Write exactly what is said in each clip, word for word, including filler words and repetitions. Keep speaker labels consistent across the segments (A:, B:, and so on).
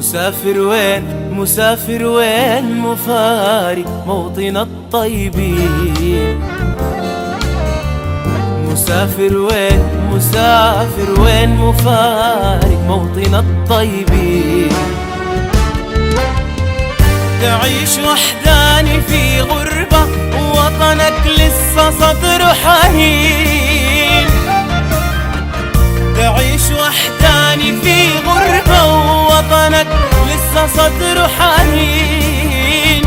A: مسافر وين مسافر وين مفارق موطن الطيبين. مسافر وين مسافر وين مفارق موطن الطيبين. تعيش وحداني في غربة ووطنك لسه صدره حنين. تعيش وحداني في غربة ووطنك لسه صدره حنين.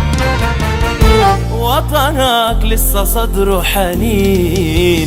A: وطنك لسه صدره حنين.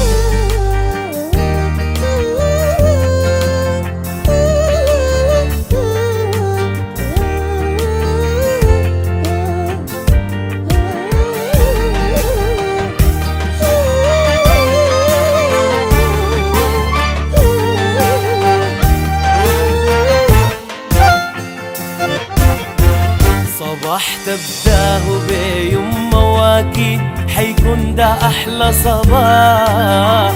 A: صباح تبداه بيوم مواكيد حيكون ده أحلى صباح.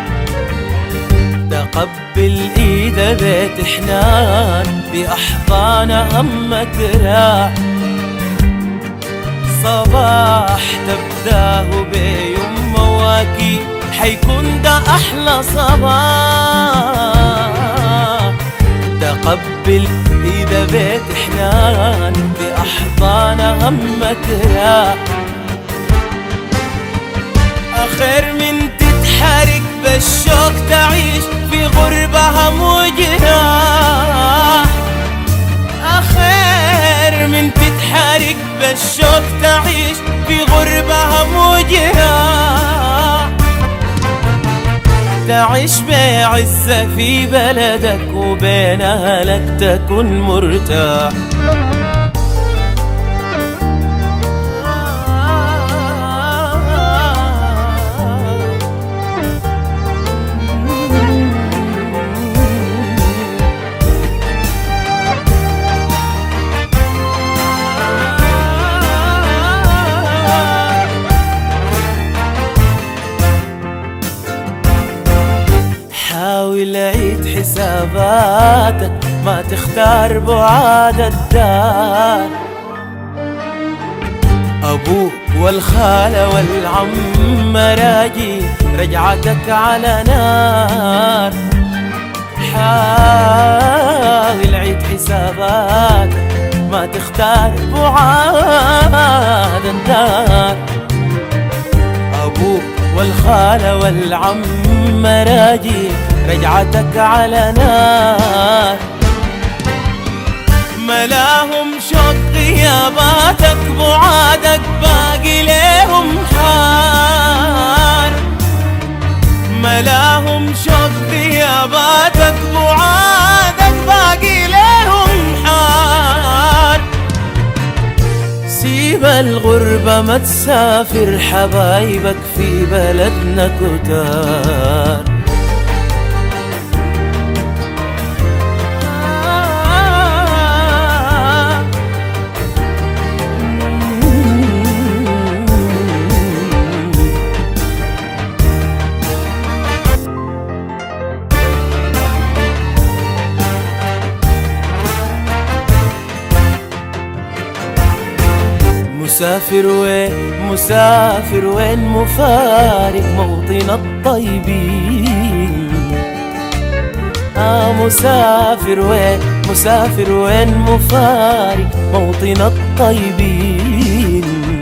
A: تقبل إيد بيت حنان بأحضان أمك راح. صباح تبداه بيوم مواكيد حيكون ده أحلى صباح. تقبل إيد بيت حنان بأحضان همك راح. أخير من تتحرك بالشوق تعيش في غربة هم وجراح. أخير من تتحرك بالشوق تعيش في غربة هم وجراح. تعيش بعزة في بلدك وبين أهلك تكون مرتاح. حاول عيد حساباتك ما تختار بعاد الدار. أبوك والخالة والعم راجي رجعتك على نار. حاول عيد حساباتك ما تختار بعاد الدار. أبوك والخالة والعم راجي رجعتك على نار. ملاهم شوق غياباتك بعادك باقي ليهم حار. ملاهم شوق غياباتك بعادك باقي ليهم حار. سيب الغربة ما تسافر حبايبك في بلدنا كتار. مسافر وين مسافر وين مفارق موطن الطيبين. آه مسافر وين مسافر وين مفارق موطن الطيبين.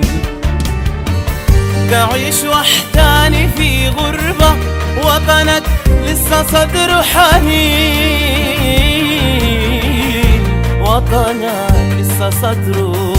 A: تعيش وحداني في غربة وطنك لسه صدره حنين. وطنك لسه صدره